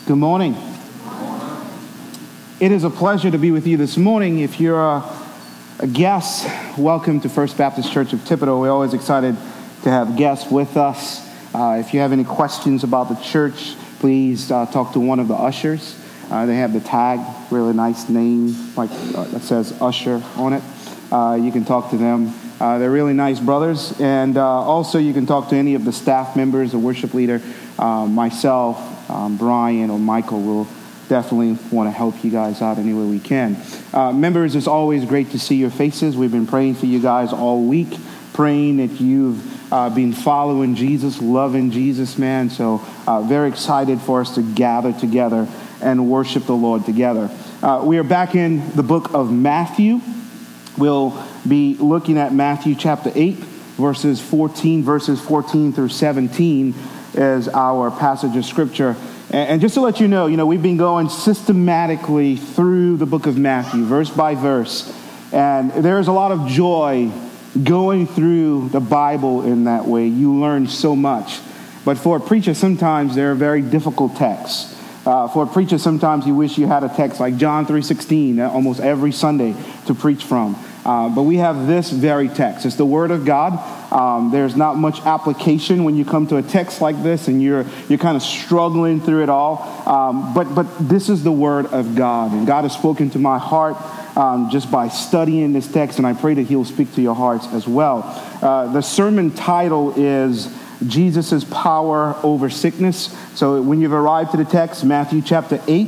Good morning. It is a pleasure to be with you this morning. If you're a guest, welcome to First Baptist Church of Thibodaux. We're always excited to have guests with us. If you have any questions about the church, please talk to one of the ushers. They have the tag, really nice name, like that says usher on it. You can talk to them. They're really nice brothers. And also you can talk to any of the staff members, the worship leader, myself, Brian or Michael will definitely want to help you guys out any way we can. Members, it's always great to see your faces. We've been praying for you guys all week, praying that you've been following Jesus, loving Jesus, man. So very excited for us to gather together and worship the Lord together. We are back in the book of Matthew. We'll be looking at Matthew chapter 8, verses 14 through 17 is our passage of scripture. And just to let you know, we've been going systematically through the book of Matthew, verse by verse. And there's a lot of joy going through the Bible in that way. You learn so much. But for a preacher, sometimes they're very difficult texts. For a preacher, sometimes you wish you had a text like John 3:16 almost every Sunday to preach from. But we have this very text. It's the Word of God. There's not much application when you come to a text like this and you're kind of struggling through it all. But this is the Word of God. And God has spoken to my heart just by studying this text, and I pray that He'll speak to your hearts as well. The sermon title is Jesus' Power Over Sickness. So when you've arrived to the text, Matthew chapter 8,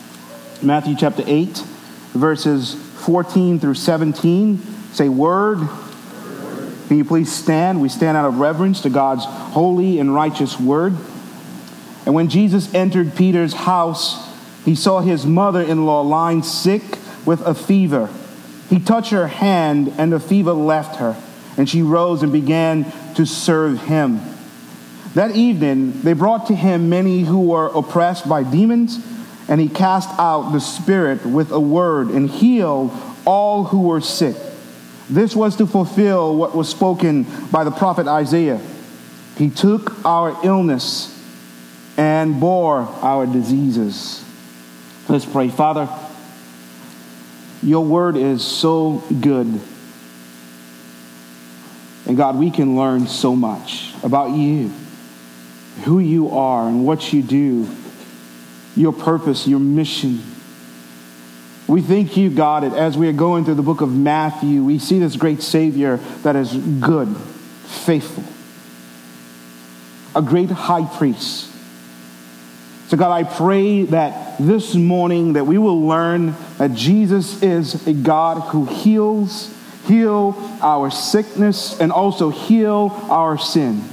verses 14 through 17, say word. Can you please stand? We stand out of reverence to God's holy and righteous word. And when Jesus entered Peter's house, he saw his mother-in-law lying sick with a fever. He touched her hand, and the fever left her, and she rose and began to serve him. That evening, they brought to him many who were oppressed by demons, and he cast out the spirit with a word and healed all who were sick. This was to fulfill what was spoken by the prophet Isaiah. He took our illness and bore our diseases. Let's pray. Father, your word is so good. And God, we can learn so much about you, who you are and what you do, your purpose, your mission. We thank you, God, that as we are going through the book of Matthew, we see this great Savior that is good, faithful, a great high priest. So God, I pray that this morning that we will learn that Jesus is a God who heal our sickness and also heal our sin.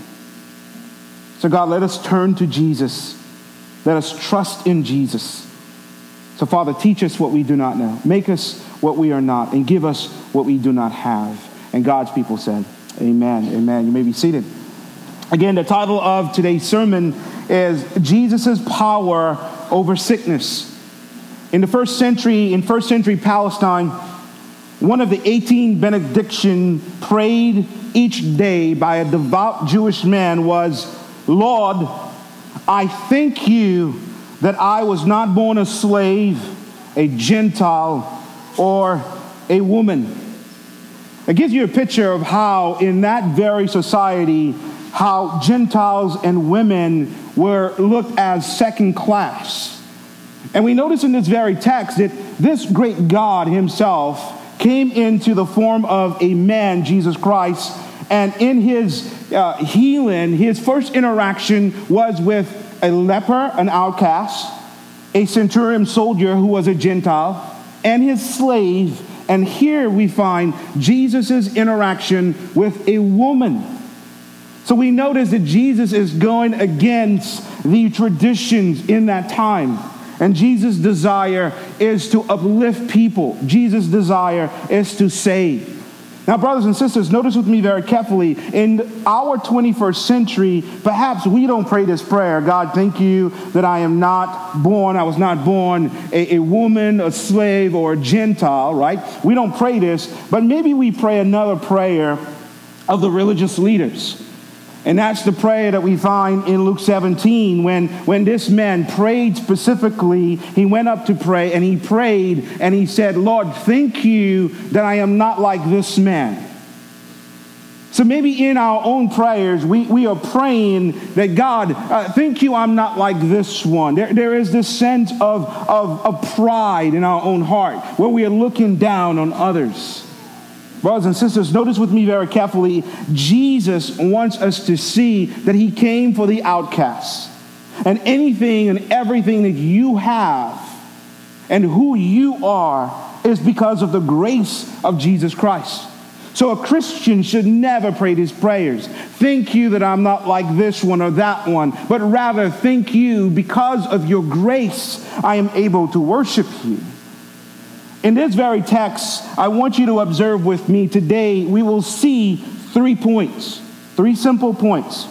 So God, let us turn to Jesus. Let us trust in Jesus. So Father, teach us what we do not know. Make us what we are not, and give us what we do not have. And God's people said, amen, amen. You may be seated. Again, the title of today's sermon is Jesus' Power Over Sickness. In first century Palestine, one of the 18 benedictions prayed each day by a devout Jewish man was, Lord, I thank you that I was not born a slave, a Gentile, or a woman. It gives you a picture of how in that very society, how Gentiles and women were looked as second class. And we notice in this very text that this great God himself came into the form of a man, Jesus Christ, and in his healing, his first interaction was with a leper, an outcast, a centurion soldier who was a Gentile, and his slave. And here we find Jesus' interaction with a woman. So we notice that Jesus is going against the traditions in that time. And Jesus' desire is to uplift people. Jesus' desire is to save. Now, brothers and sisters, notice with me very carefully, in our 21st century, perhaps we don't pray this prayer, God, thank you that I was not born a woman, a slave, or a Gentile, right? We don't pray this, but maybe we pray another prayer of the religious leaders. And that's the prayer that we find in Luke 17 when this man prayed specifically. He went up to pray and he prayed and he said, Lord, thank you that I am not like this man. So maybe in our own prayers, we are praying that God, thank you I'm not like this one. There is this sense of pride in our own heart where we are looking down on others. Brothers and sisters, notice with me very carefully, Jesus wants us to see that he came for the outcasts. And anything and everything that you have and who you are is because of the grace of Jesus Christ. So a Christian should never pray these prayers. Thank you that I'm not like this one or that one, but rather thank you because of your grace I am able to worship you. In this very text, I want you to observe with me today, we will see 3 points, 3 simple points.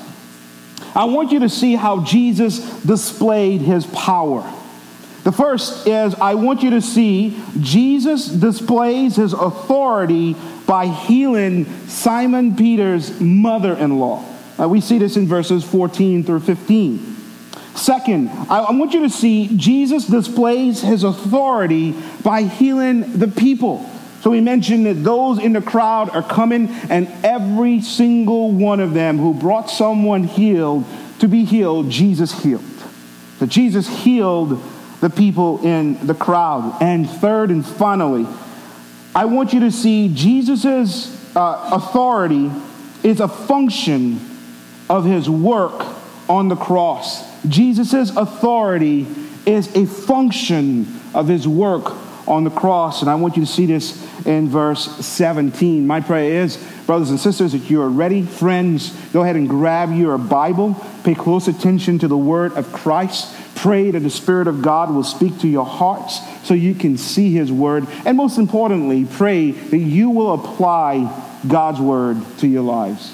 I want you to see how Jesus displayed his power. The first is I want you to see Jesus displays his authority by healing Simon Peter's mother-in-law. We see this in verses 14 through 15. Second, I want you to see Jesus displays his authority by healing the people. So we mentioned that those in the crowd are coming, and every single one of them who brought someone healed to be healed, Jesus healed. So Jesus healed the people in the crowd. And third and finally, I want you to see Jesus' authority is a function of his work on the cross. Jesus' authority is a function of his work on the cross. And I want you to see this in verse 17. My prayer is, brothers and sisters, that you are ready. Friends, go ahead and grab your Bible. Pay close attention to the word of Christ. Pray that the Spirit of God will speak to your hearts so you can see his word. And most importantly, pray that you will apply God's word to your lives.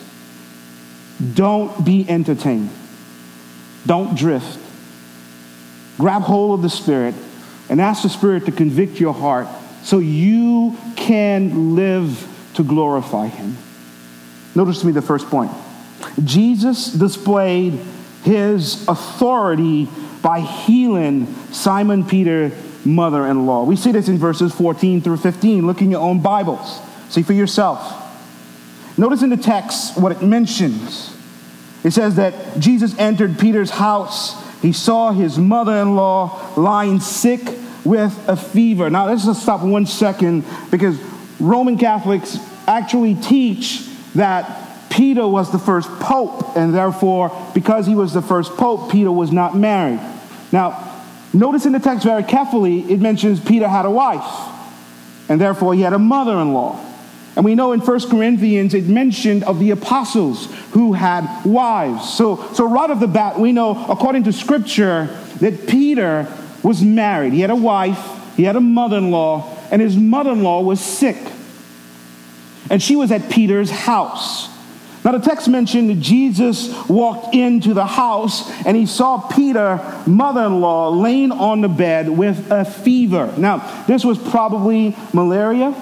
Don't be entertained. Don't drift. Grab hold of the Spirit and ask the Spirit to convict your heart so you can live to glorify him. Notice to me the first point. Jesus displayed his authority by healing Simon Peter's mother-in-law. We see this in verses 14 through 15. Look in your own Bibles. See for yourself. Notice in the text what it mentions. It says that Jesus entered Peter's house. He saw his mother-in-law lying sick with a fever. Now, let's just stop 1 second, because Roman Catholics actually teach that Peter was the first pope, and therefore, because he was the first pope, Peter was not married. Now, notice in the text very carefully, it mentions Peter had a wife, and therefore he had a mother-in-law. And we know in 1 Corinthians it mentioned of the apostles who had wives. So right off the bat, we know, according to Scripture, that Peter was married. He had a wife, he had a mother-in-law, and his mother-in-law was sick. And she was at Peter's house. Now the text mentioned that Jesus walked into the house and he saw Peter's mother-in-law laying on the bed with a fever. Now, this was probably malaria.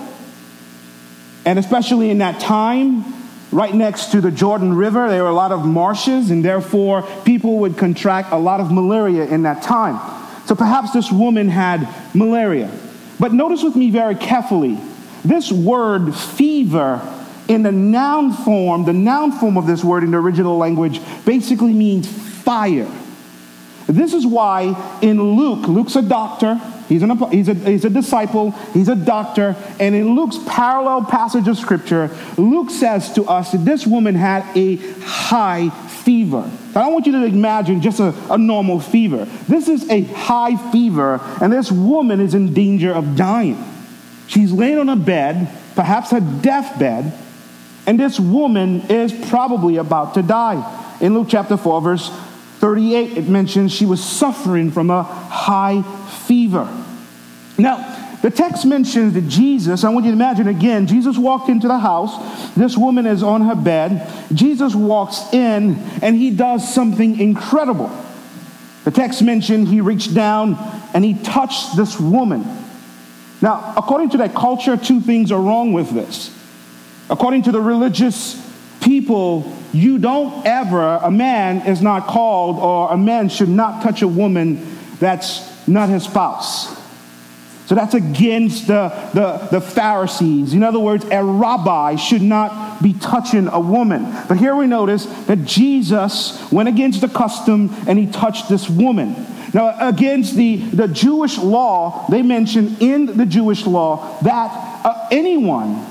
And especially in that time, right next to the Jordan River, there were a lot of marshes, and therefore people would contract a lot of malaria in that time. So perhaps this woman had malaria. But notice with me very carefully, this word fever in the noun form of this word in the original language basically means fire. This is why in Luke's a doctor. He's a disciple. He's a doctor. And in Luke's parallel passage of Scripture, Luke says to us that this woman had a high fever. I don't want you to imagine just a normal fever. This is a high fever, and this woman is in danger of dying. She's laying on a bed, perhaps a deathbed, and this woman is probably about to die. In Luke chapter 4, verse 38, it mentions she was suffering from a high fever. Now, the text mentions that Jesus, I want you to imagine again, Jesus walked into the house. This woman is on her bed. Jesus walks in and he does something incredible. The text mentioned he reached down and he touched this woman. Now, according to that culture, 2 things are wrong with this. According to the religious people, a man is not called, or a man should not touch a woman that's not his spouse. So that's against the Pharisees. In other words, a rabbi should not be touching a woman. But here we notice that Jesus went against the custom and he touched this woman. Now, against the Jewish law, they mention in the Jewish law that anyone,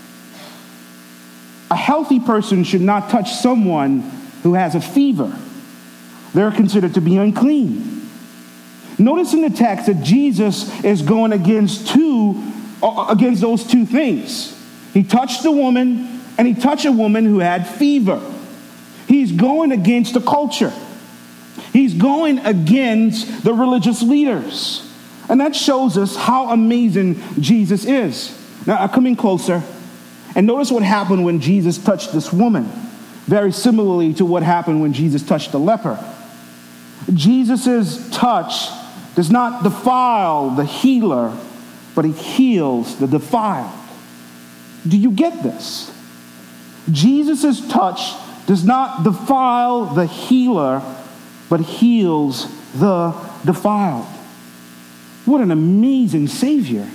a healthy person, should not touch someone who has a fever. They're considered to be unclean. Notice in the text that Jesus is going against those two things. He touched the woman, and he touched a woman who had fever. He's going against the culture. He's going against the religious leaders. And that shows us how amazing Jesus is. Now, coming closer, and notice what happened when Jesus touched this woman. Very similarly to what happened when Jesus touched the leper. Jesus' touch does not defile the healer, but he heals the defiled. Do you get this? Jesus' touch does not defile the healer, but heals the defiled. What an amazing Savior.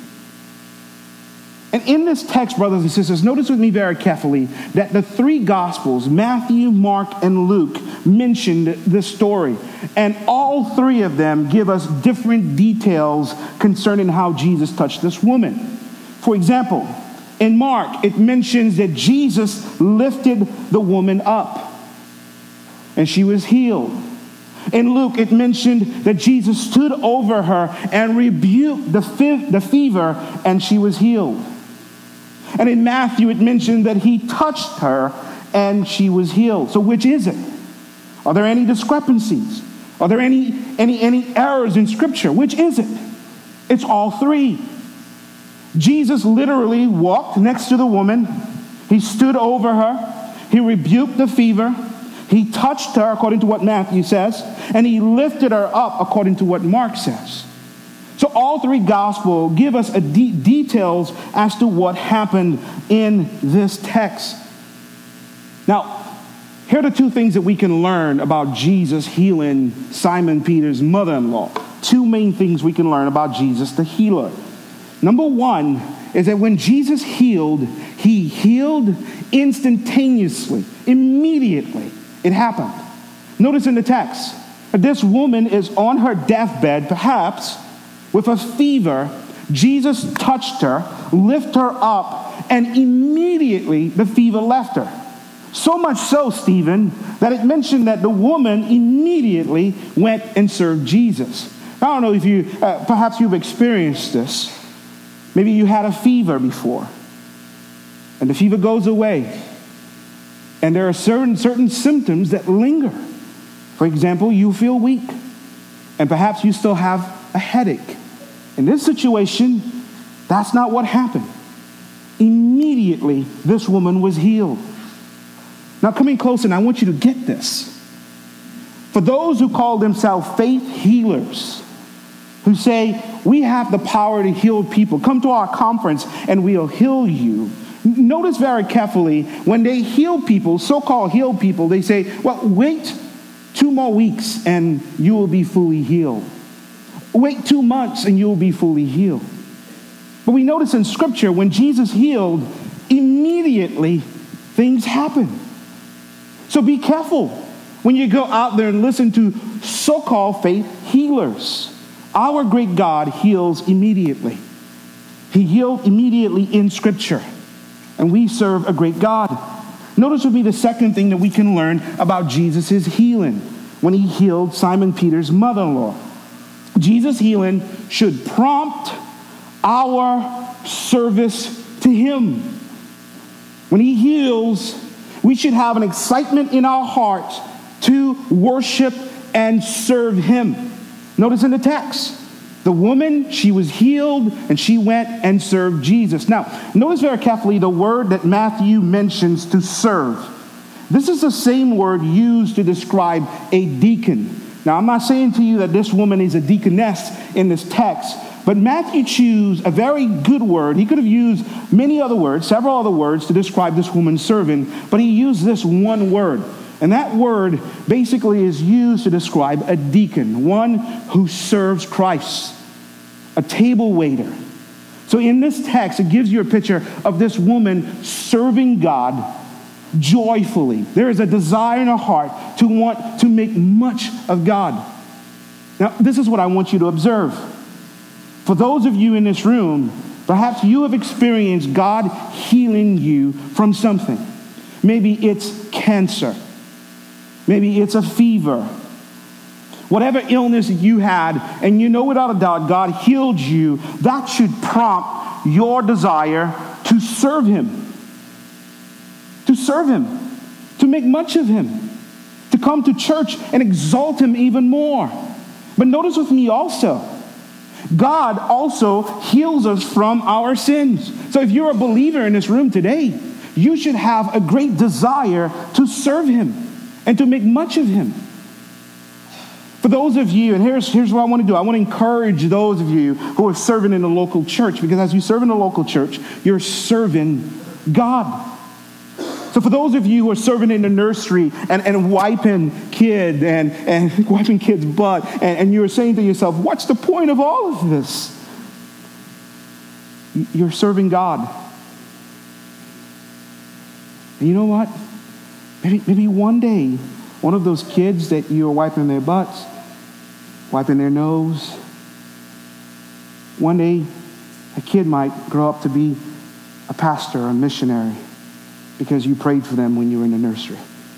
And in this text, brothers and sisters, notice with me very carefully that the three Gospels, Matthew, Mark, and Luke, mentioned this story. And all three of them give us different details concerning how Jesus touched this woman. For example, in Mark, it mentions that Jesus lifted the woman up and she was healed. In Luke, it mentioned that Jesus stood over her and rebuked the fever and she was healed. And in Matthew, it mentioned that he touched her and she was healed. So which is it? Are there any discrepancies? Are there any errors in Scripture? Which is it? It's all three. Jesus literally walked next to the woman. He stood over her. He rebuked the fever. He touched her, according to what Matthew says. And he lifted her up, according to what Mark says. So all three Gospels give us details as to what happened in this text. Now, here are the two things that we can learn about Jesus healing Simon Peter's mother-in-law. Two main things we can learn about Jesus the healer. Number one is that when Jesus healed, he healed instantaneously, immediately. It happened. Notice in the text, this woman is on her deathbed, perhaps with a fever. Jesus touched her, lifted her up, and immediately the fever left her. So much so, Stephen, that it mentioned that the woman immediately went and served Jesus. I don't know if you, perhaps you've experienced this. Maybe you had a fever before, and the fever goes away, and there are certain symptoms that linger. For example, you feel weak, and perhaps you still have a headache. In this situation, that's not what happened. Immediately, this woman was healed. Now, coming closer, and I want you to get this. For those who call themselves faith healers, who say, we have the power to heal people, come to our conference and we'll heal you. Notice very carefully, when they heal people, so-called healed people, they say, well, wait 2 more weeks and you will be fully healed. Wait 2 months and you will be fully healed. But we notice in Scripture, when Jesus healed, immediately things happen. So be careful when you go out there and listen to so-called faith healers. Our great God heals immediately. He healed immediately in Scripture. And we serve a great God. Notice with me the second thing that we can learn about Jesus' healing when he healed Simon Peter's mother-in-law. Jesus' healing should prompt our service to him. When he heals, we should have an excitement in our hearts to worship and serve him. Notice in the text, the woman, she was healed and she went and served Jesus. Now, notice very carefully the word that Matthew mentions to serve. This is the same word used to describe a deacon. Now, I'm not saying to you that this woman is a deaconess in this text, But Matthew chose a very good word. He could have used many other words, several other words to describe this woman serving, but he used this one word. And that word basically is used to describe a deacon, one who serves Christ, a table waiter. So in this text, it gives you a picture of this woman serving God joyfully. There is a desire in her heart to want to make much of God. Now, this is what I want you to observe. For those of you in this room, perhaps you have experienced God healing you from something. Maybe it's cancer. Maybe it's a fever. Whatever illness you had, and you know without a doubt God healed you, that should prompt your desire to serve Him. To serve Him. To make much of Him. To come to church and exalt Him even more. But notice with me also, God also heals us from our sins. So if you're a believer in this room today, you should have a great desire to serve Him and to make much of Him. For those of you, and here's what I want to do. I want to encourage those of you who are serving in the local church, because as you serve in the local church, you're serving God. So for those of you who are serving in the nursery and wiping kids and wiping kids' butt, and you're saying to yourself, what's the point of all of this? You're serving God. And you know what? Maybe one day, one of those kids that you're wiping their butts, wiping their nose, one day a kid might grow up to be a pastor or a missionary, because you prayed for them when you were in the nursery.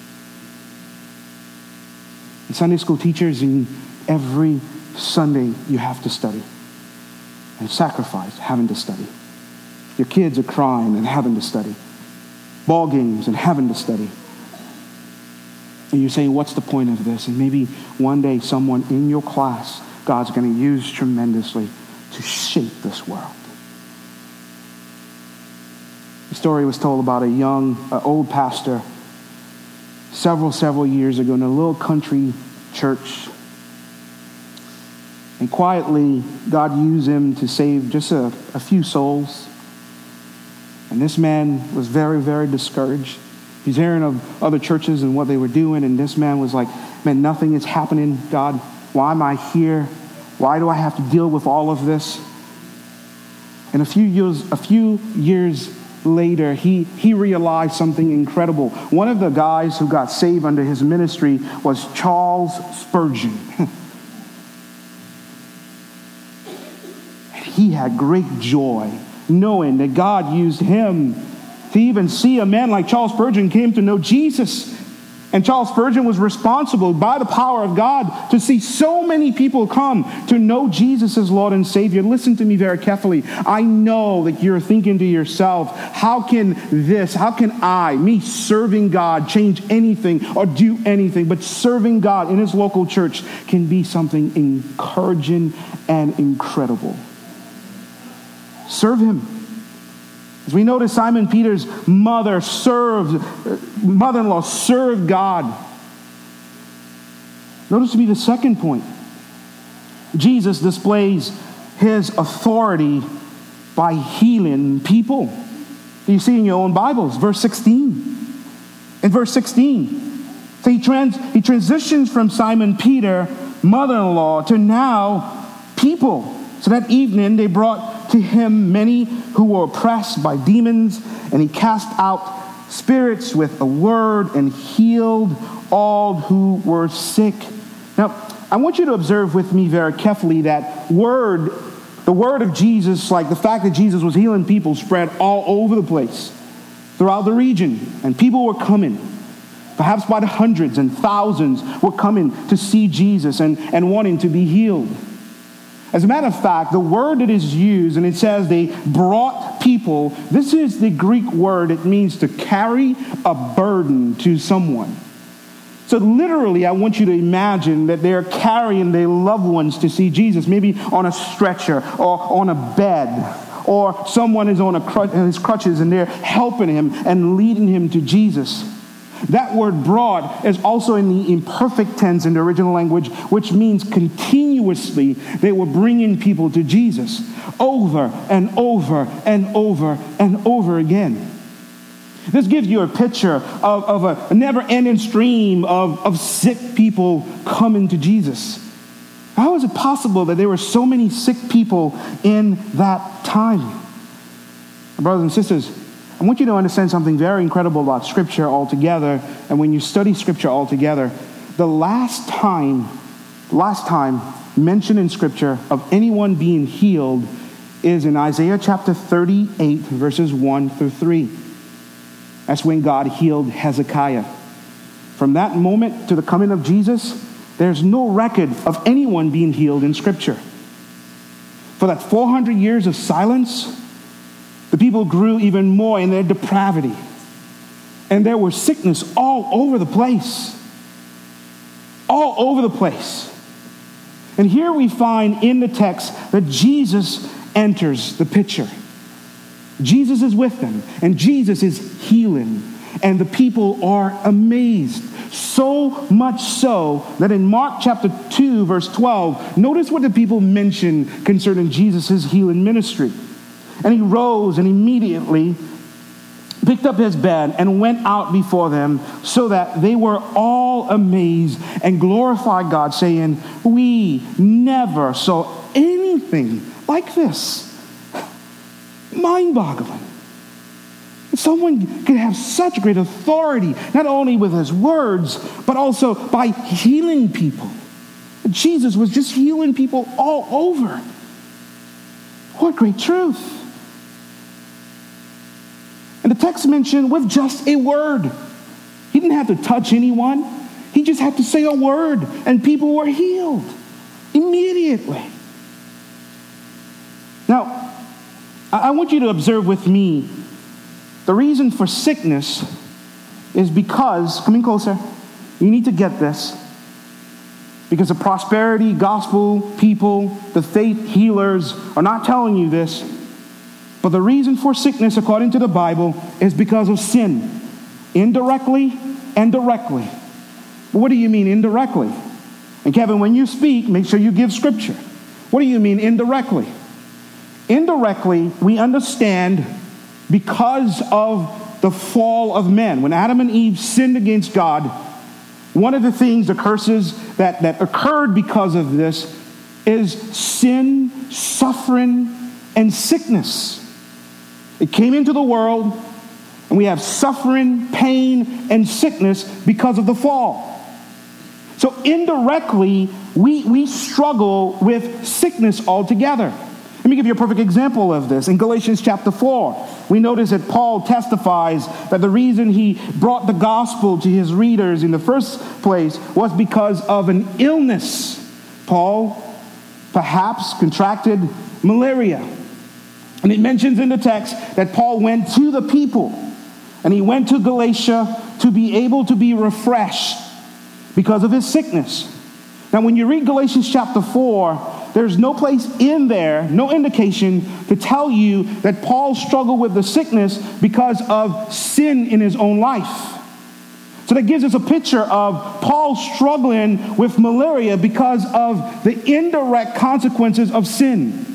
And Sunday school teachers, and every Sunday you have to study and sacrifice having to study. Your kids are crying and having to study. Ball games and having to study. And you're saying, what's the point of this? And maybe one day someone in your class, God's going to use tremendously to shape this world. The story was told about a young, old pastor several years ago in a little country church. And quietly, God used him to save just a few souls. And this man was very, very discouraged. He's hearing of other churches and what they were doing, and this man was like, man, nothing is happening, God. Why am I here? Why do I have to deal with all of this? And a few years later, he realized something incredible. One of the guys who got saved under his ministry was Charles Spurgeon. He had great joy knowing that God used him to even see a man like Charles Spurgeon came to know Jesus. And Charles Spurgeon was responsible by the power of God to see so many people come to know Jesus as Lord and Savior. Listen to me very carefully. I know that you're thinking to yourself, how can I, me serving God, change anything or do anything? But serving God in his local church can be something encouraging and incredible. Serve him. As we notice, Simon Peter's mother-in-law served God. Notice to me the second point. Jesus displays his authority by healing people. You see in your own Bibles, verse 16. In verse 16, so he transitions from Simon Peter, mother-in-law, to now people. So that evening they brought to him many who were oppressed by demons, and he cast out spirits with a word and healed all who were sick. Now, I want you to observe with me very carefully that the word of Jesus, like the fact that Jesus was healing people, spread all over the place, throughout the region, and people were coming. Perhaps by the hundreds and thousands were coming to see Jesus and wanting to be healed. As a matter of fact, the word that is used, and it says they brought people, this is the Greek word. It means to carry a burden to someone. So literally, I want you to imagine that they're carrying their loved ones to see Jesus, maybe on a stretcher or on a bed, or someone is on his crutches and they're helping him and leading him to Jesus. That word brought is also in the imperfect tense in the original language, which means continuously they were bringing people to Jesus over and over and over and over again. This gives you a picture of a never-ending stream of sick people coming to Jesus. How is it possible that there were so many sick people in that time? Brothers and sisters, I want you to understand something very incredible about Scripture altogether. And when you study Scripture altogether, the last time mentioned in Scripture of anyone being healed is in Isaiah chapter 38, verses 1 through 3. That's when God healed Hezekiah. From that moment to the coming of Jesus, there's no record of anyone being healed in Scripture. For that 400 years of silence, the people grew even more in their depravity. And there was sickness all over the place. All over the place. And here we find in the text that Jesus enters the picture. Jesus is with them, and Jesus is healing. And the people are amazed. So much so that in Mark chapter 2, verse 12, notice what the people mention concerning Jesus' healing ministry. And he rose and immediately picked up his bed and went out before them, so that they were all amazed and glorified God, saying, "We never saw anything like this." Mind-boggling. Someone could have such great authority, not only with his words, but also by healing people. Jesus was just healing people all over. What great truth. And the text mentioned with just a word. He didn't have to touch anyone. He just had to say a word, and people were healed immediately. Now, I want you to observe with me, the reason for sickness is because, come in closer, you need to get this, because the prosperity gospel people, the faith healers are not telling you this, but the reason for sickness, according to the Bible, is because of sin, indirectly and directly. What do you mean indirectly? And Kevin, when you speak, make sure you give scripture. What do you mean indirectly? Indirectly, we understand because of the fall of men. When Adam and Eve sinned against God, one of the things, the curses that occurred because of this is sin, suffering, and sickness. It came into the world, and we have suffering, pain, and sickness because of the fall. So indirectly, we struggle with sickness altogether. Let me give you a perfect example of this. In Galatians chapter 4, we notice that Paul testifies that the reason he brought the gospel to his readers in the first place was because of an illness. Paul perhaps contracted malaria. And it mentions in the text that Paul went to the people, and he went to Galatia to be able to be refreshed because of his sickness. Now, when you read Galatians chapter 4, there's no place in there, no indication to tell you that Paul struggled with the sickness because of sin in his own life. So that gives us a picture of Paul struggling with malaria because of the indirect consequences of sin.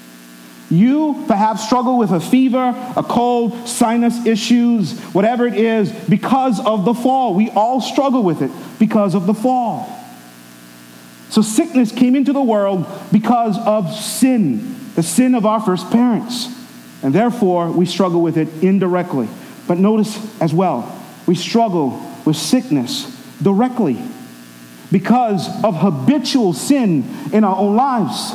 You perhaps struggle with a fever, a cold, sinus issues, whatever it is, because of the fall. We all struggle with it because of the fall. So sickness came into the world because of sin, the sin of our first parents. And therefore, we struggle with it indirectly. But notice as well, we struggle with sickness directly because of habitual sin in our own lives.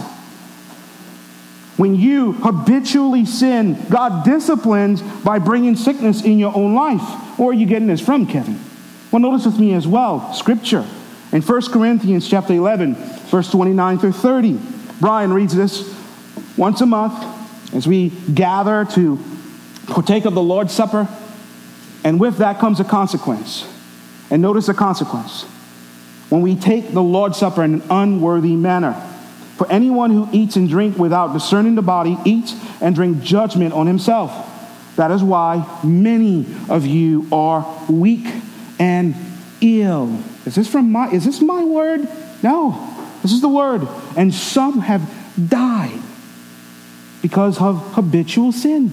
When you habitually sin, God disciplines by bringing sickness in your own life. Where are you getting this from, Kevin? Well, notice with me as well, Scripture. In 1 Corinthians chapter 11, verse 29 through 30. Brian reads this once a month as we gather to partake of the Lord's Supper. And with that comes a consequence. And notice the consequence. When we take the Lord's Supper in an unworthy manner. For anyone who eats and drinks without discerning the body eats and drinks judgment on himself. That is why many of you are weak and ill. Is this my word? No, this is the word. And some have died because of habitual sin.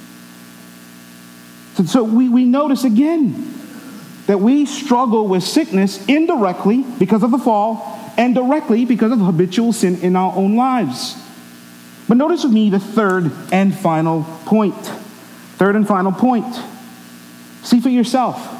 So we notice again that we struggle with sickness indirectly because of the fall and directly because of habitual sin in our own lives. But notice with me the third and final point. Third and final point. See for yourself.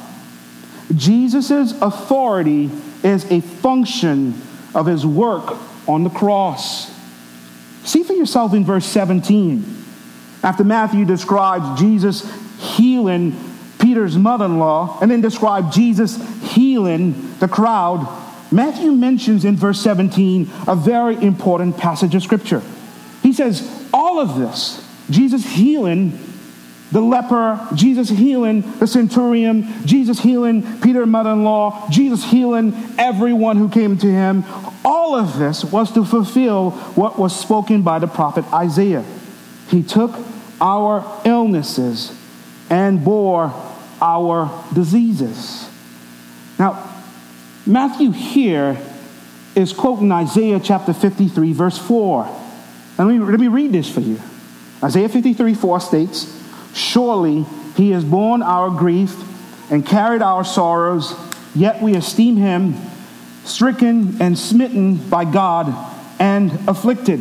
Jesus' authority is a function of his work on the cross. See for yourself in verse 17. After Matthew describes Jesus healing Peter's mother-in-law and then describes Jesus healing the crowd, Matthew mentions in verse 17 a very important passage of Scripture. He says, all of this, Jesus healing the leper, Jesus healing the centurion, Jesus healing Peter's mother-in-law, Jesus healing everyone who came to him, all of this was to fulfill what was spoken by the prophet Isaiah. He took our illnesses and bore our diseases. Now, Matthew here is quoting Isaiah chapter 53, verse 4. And let me read this for you. Isaiah 53:4 states, surely he has borne our grief and carried our sorrows, yet we esteem him stricken and smitten by God and afflicted.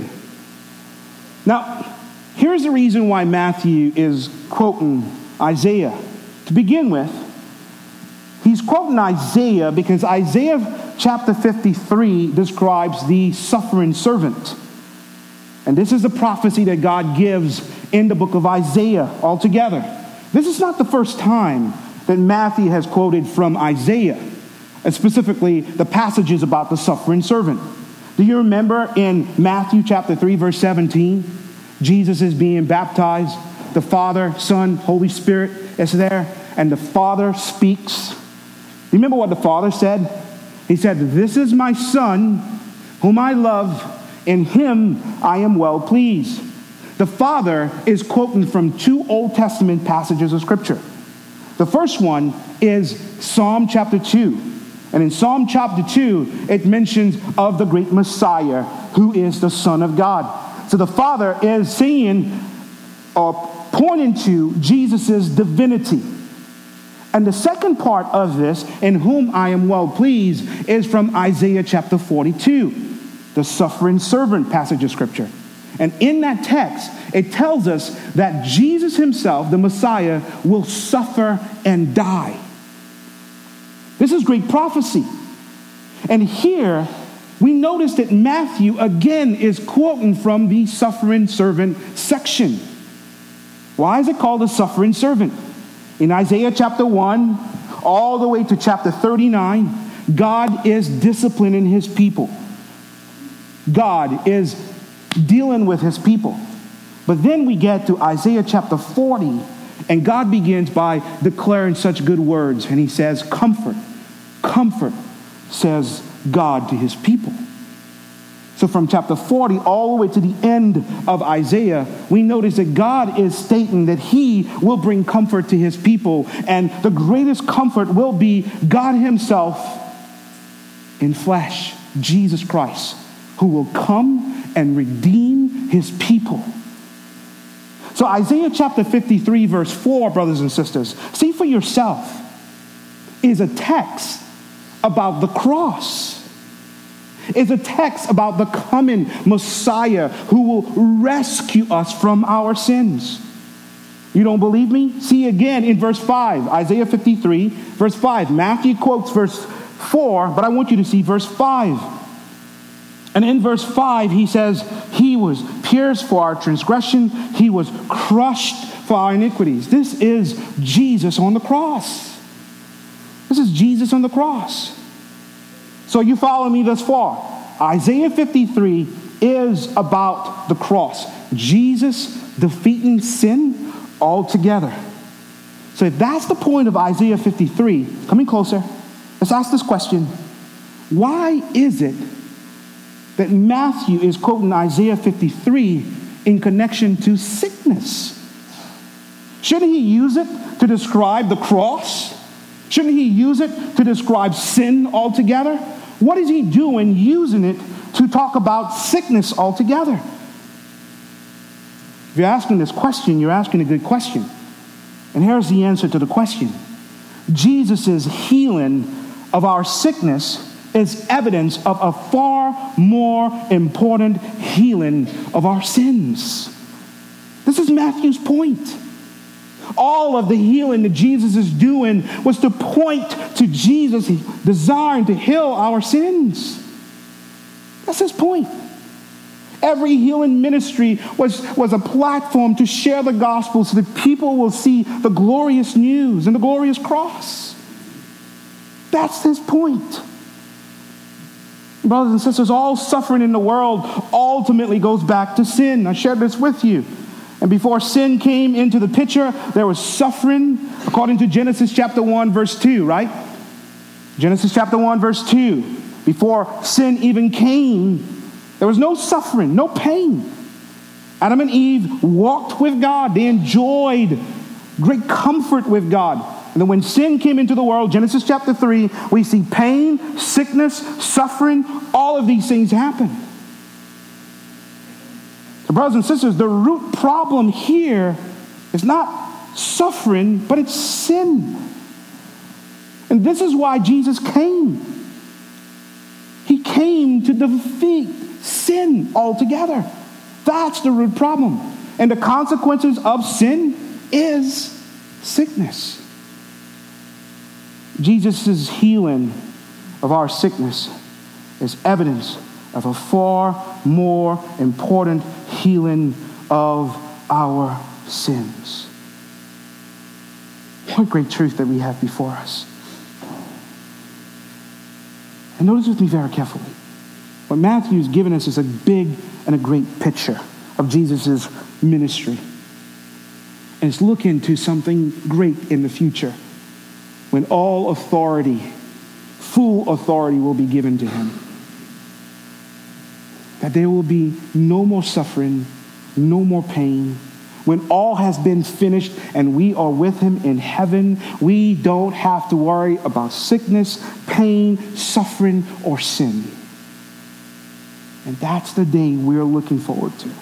Now, here's the reason why Matthew is quoting Isaiah. To begin with, he's quoting Isaiah because Isaiah chapter 53 describes the suffering servant. And this is a prophecy that God gives in the book of Isaiah altogether. This is not the first time that Matthew has quoted from Isaiah, and specifically the passages about the suffering servant. Do you remember in Matthew chapter 3, verse 17, Jesus is being baptized. The Father, Son, Holy Spirit is there, and the Father speaks. Remember what the Father said? He said, this is my Son, whom I love. In him I am well pleased. The Father is quoting from two Old Testament passages of Scripture. The first one is Psalm chapter 2. And in Psalm chapter 2, it mentions of the great Messiah, who is the Son of God. So the Father is saying or pointing to Jesus' divinity. And the second part of this, in whom I am well pleased, is from Isaiah chapter 42. The suffering servant passage of Scripture. And in that text, it tells us that Jesus himself, the Messiah, will suffer and die. This is great prophecy. And here, we notice that Matthew, again, is quoting from the suffering servant section. Why is it called the suffering servant? In Isaiah chapter 1, all the way to chapter 39, God is disciplining his people. God is dealing with his people. But then we get to Isaiah chapter 40, and God begins by declaring such good words. And he says, comfort, comfort, says God to his people. So from chapter 40 all the way to the end of Isaiah, we notice that God is stating that he will bring comfort to his people. And the greatest comfort will be God himself in flesh, Jesus Christ, who will come and redeem his people. So Isaiah chapter 53 verse 4, brothers and sisters, see for yourself, is a text about the cross. It's a text about the coming Messiah who will rescue us from our sins. You don't believe me? See again in verse 5, Isaiah 53 verse 5. Matthew quotes verse 4, but I want you to see verse 5. And in verse 5, he says, he was pierced for our transgression. He was crushed for our iniquities. This is Jesus on the cross. This is Jesus on the cross. So you follow me thus far. Isaiah 53 is about the cross. Jesus defeating sin altogether. So if that's the point of Isaiah 53, coming closer, let's ask this question. Why is it that Matthew is quoting Isaiah 53 in connection to sickness? Shouldn't he use it to describe the cross? Shouldn't he use it to describe sin altogether? What is he doing using it to talk about sickness altogether? If you're asking this question, you're asking a good question. And here's the answer to the question. Jesus' healing of our sickness is evidence of a far more important healing of our sins. This is Matthew's point. All of the healing that Jesus is doing was to point to Jesus desiring to heal our sins. That's his point. Every healing ministry was a platform to share the gospel so that people will see the glorious news and the glorious cross. That's his point. Brothers and sisters, all suffering in the world ultimately goes back to sin. I shared this with you. And before sin came into the picture, there was suffering, according to Genesis chapter 1, verse 2, right? Genesis chapter 1, verse 2. Before sin even came, there was no suffering, no pain. Adam and Eve walked with God. They enjoyed great comfort with God. And then when sin came into the world, Genesis chapter 3, we see pain, sickness, suffering, all of these things happen. So brothers and sisters, the root problem here is not suffering, but it's sin. And this is why Jesus came. He came to defeat sin altogether. That's the root problem. And the consequences of sin is sickness. Jesus' healing of our sickness is evidence of a far more important healing of our sins. What great truth that we have before us. And notice with me very carefully. What Matthew's given us is a big and a great picture of Jesus' ministry. And it's looking to something great in the future when all authority, full authority will be given to him. That there will be no more suffering, no more pain. When all has been finished and we are with him in heaven, we don't have to worry about sickness, pain, suffering, or sin. And that's the day we're looking forward to.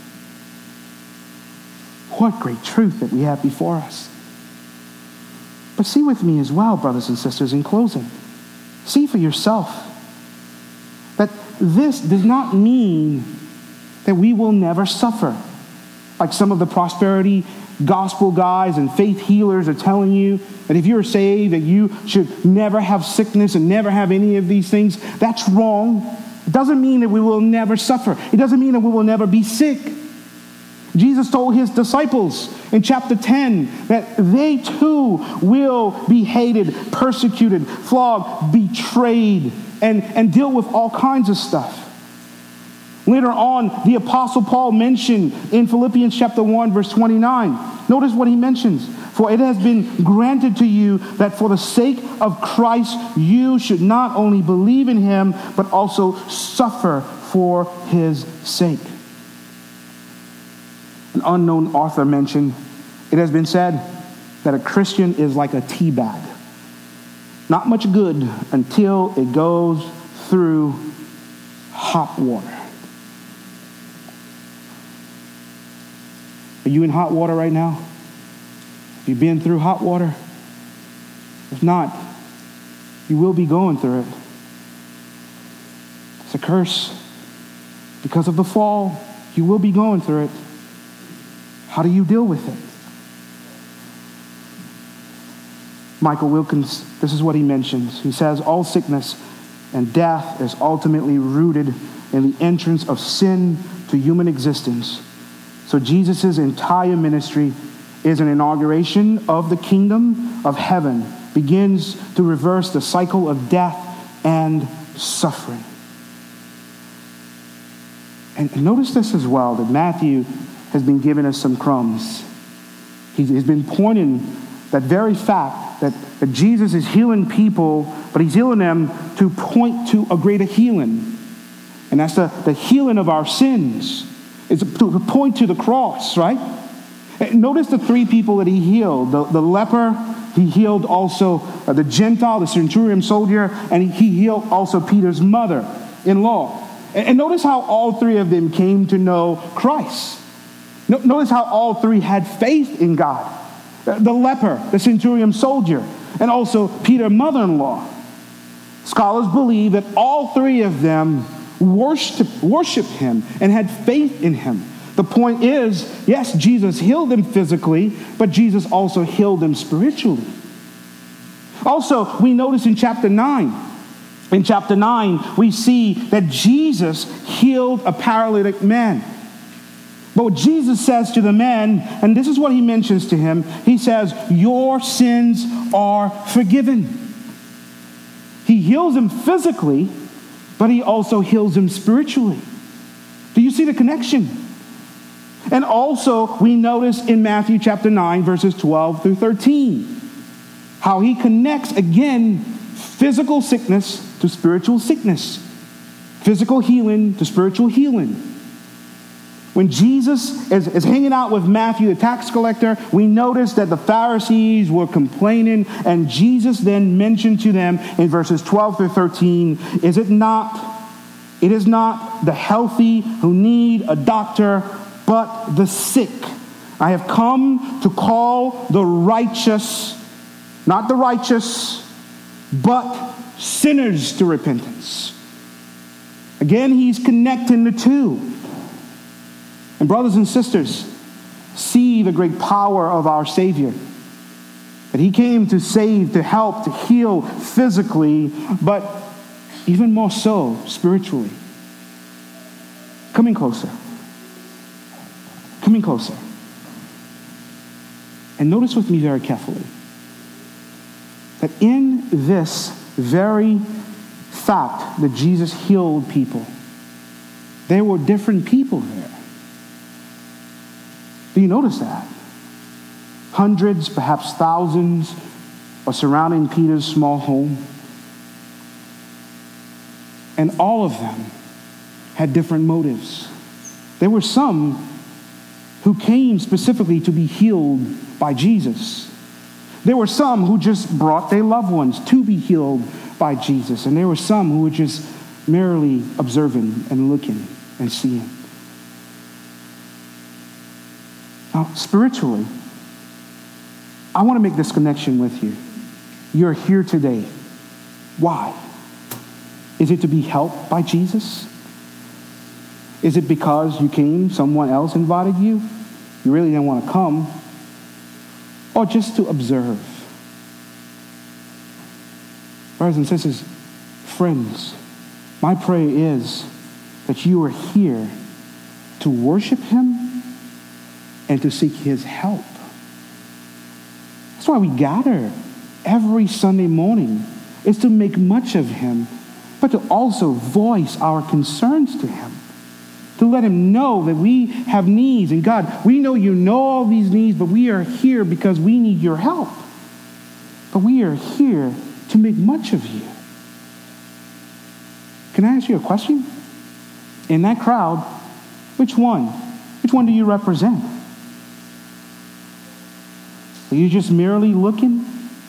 What great truth that we have before us. But see with me as well, brothers and sisters, in closing. See for yourself that this does not mean that we will never suffer. Like some of the prosperity gospel guys and faith healers are telling you that if you're saved, that you should never have sickness and never have any of these things. That's wrong. It doesn't mean that we will never suffer. It doesn't mean that we will never be sick. Jesus told his disciples in chapter 10 that they too will be hated, persecuted, flogged, betrayed, and deal with all kinds of stuff. Later on, the Apostle Paul mentioned in Philippians chapter 1, verse 29. Notice what he mentions. For it has been granted to you that for the sake of Christ, you should not only believe in him, but also suffer for his sake. An unknown author mentioned, it has been said that a Christian is like a tea bag. Not much good until it goes through hot water. Are you in hot water right now? Have you been through hot water? If not, you will be going through it. It's a curse. Because of the fall, you will be going through it. How do you deal with it? Michael Wilkins, this is what he mentions. He says, all sickness and death is ultimately rooted in the entrance of sin to human existence. So Jesus' entire ministry is an inauguration of the kingdom of heaven, begins to reverse the cycle of death and suffering. And notice this as well, that Matthew has been giving us some crumbs. He's been pointing that very fact that Jesus is healing people, but he's healing them to point to a greater healing. And that's the healing of our sins. It's to point to the cross, right? Notice the three people that he healed. The leper He healed also the Gentile, the centurion soldier, and he healed also Peter's mother-in-law. And notice how all three of them came to know Christ. Notice how all three had faith in God. The leper, the centurion soldier, and also Peter's mother-in-law. Scholars believe that all three of them worshiped him and had faith in him. The point is, yes, Jesus healed them physically, but Jesus also healed them spiritually. Also, we notice in chapter 9, we see that Jesus healed a paralytic man. But what Jesus says to the man, and this is what he mentions to him, he says, your sins are forgiven. He heals him physically, but he also heals him spiritually. Do you see the connection? And also, we notice in Matthew chapter 9, verses 12 through 13, how he connects again physical sickness to spiritual sickness, physical healing to spiritual healing. When Jesus is hanging out with Matthew, the tax collector, we notice that the Pharisees were complaining, and Jesus then mentioned to them in verses 12 through 13, it is not the healthy who need a doctor, but the sick. I have come to call the righteous, not the righteous, but sinners to repentance. Again, he's connecting the two. And brothers and sisters, see the great power of our Savior. That he came to save, to help, to heal physically, but even more so spiritually. Coming closer. Coming closer. And notice with me very carefully that in this very fact that Jesus healed people, there were different people there. Do you notice that? Hundreds, perhaps thousands, are surrounding Peter's small home. And all of them had different motives. There were some who came specifically to be healed by Jesus. There were some who just brought their loved ones to be healed by Jesus. And there were some who were just merely observing and looking and seeing. Now, spiritually, I want to make this connection with you. You're here today. Why? Is it to be helped by Jesus? Is it because you came, someone else invited you? You really didn't want to come? Or just to observe? Brothers and sisters, friends, my prayer is that you are here to worship him and to seek his help. That's why we gather every Sunday morning, is to make much of him, but to also voice our concerns to him, to let him know that we have needs. And God, we know you know all these needs, but we are here because we need your help. But we are here to make much of you. Can I ask you a question? In that crowd, which one do you represent? Are you just merely looking?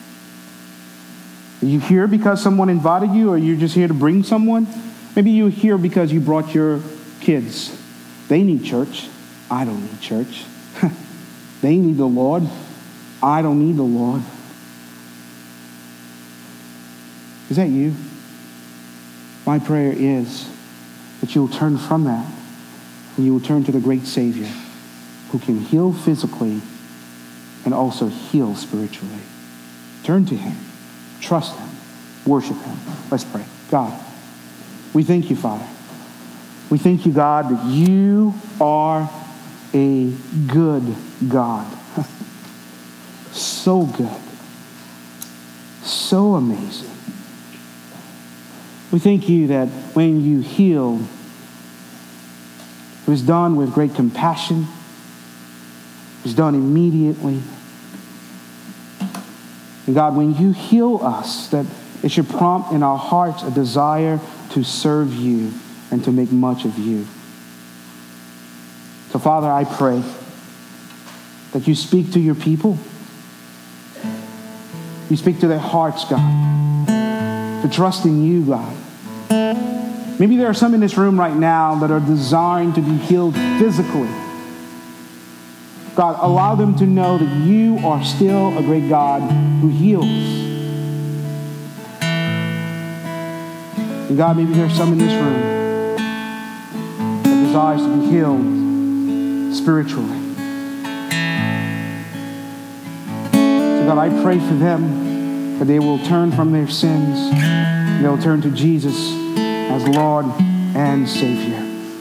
Are you here because someone invited you, or are you just here to bring someone? Maybe you're here because you brought your kids. They need church. I don't need church. They need the Lord. I don't need the Lord. Is that you? My prayer is that you'll turn from that and you will turn to the great Savior who can heal physically and also heal spiritually. Turn to him. Trust him. Worship him. Let's pray. God, we thank you, Father. We thank you, God, that you are a good God. So good. So amazing. We thank you that when you healed, it was done with great compassion. It was done immediately. And God, when you heal us, that it should prompt in our hearts a desire to serve you and to make much of you. So, Father, I pray that you speak to your people. You speak to their hearts, God, to trust in you, God. Maybe there are some in this room right now that are designed to be healed physically. God, allow them to know that you are still a great God who heals. And God, maybe there are some in this room that desires to be healed spiritually. So God, I pray for them that they will turn from their sins and they'll turn to Jesus as Lord and Savior.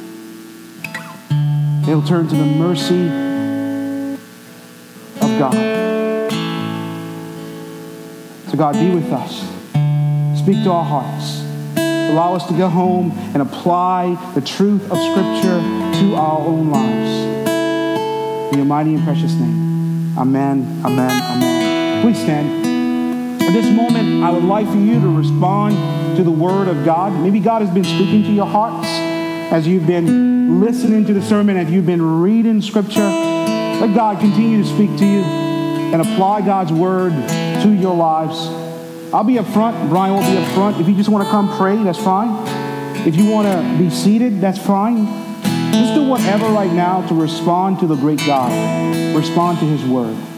They'll turn to the mercy of God. So God, be with us. Speak to our hearts. Allow us to go home and apply the truth of Scripture to our own lives. In your mighty and precious name. Amen, amen, amen. Please stand. At this moment, I would like for you to respond to the Word of God. Maybe God has been speaking to your hearts as you've been listening to the sermon, as you've been reading Scripture. Let God continue to speak to you and apply God's Word to your lives. I'll be up front. Brian will be up front. If you just want to come pray, that's fine. If you want to be seated, that's fine. Just do whatever right now to respond to the great God. Respond to His Word.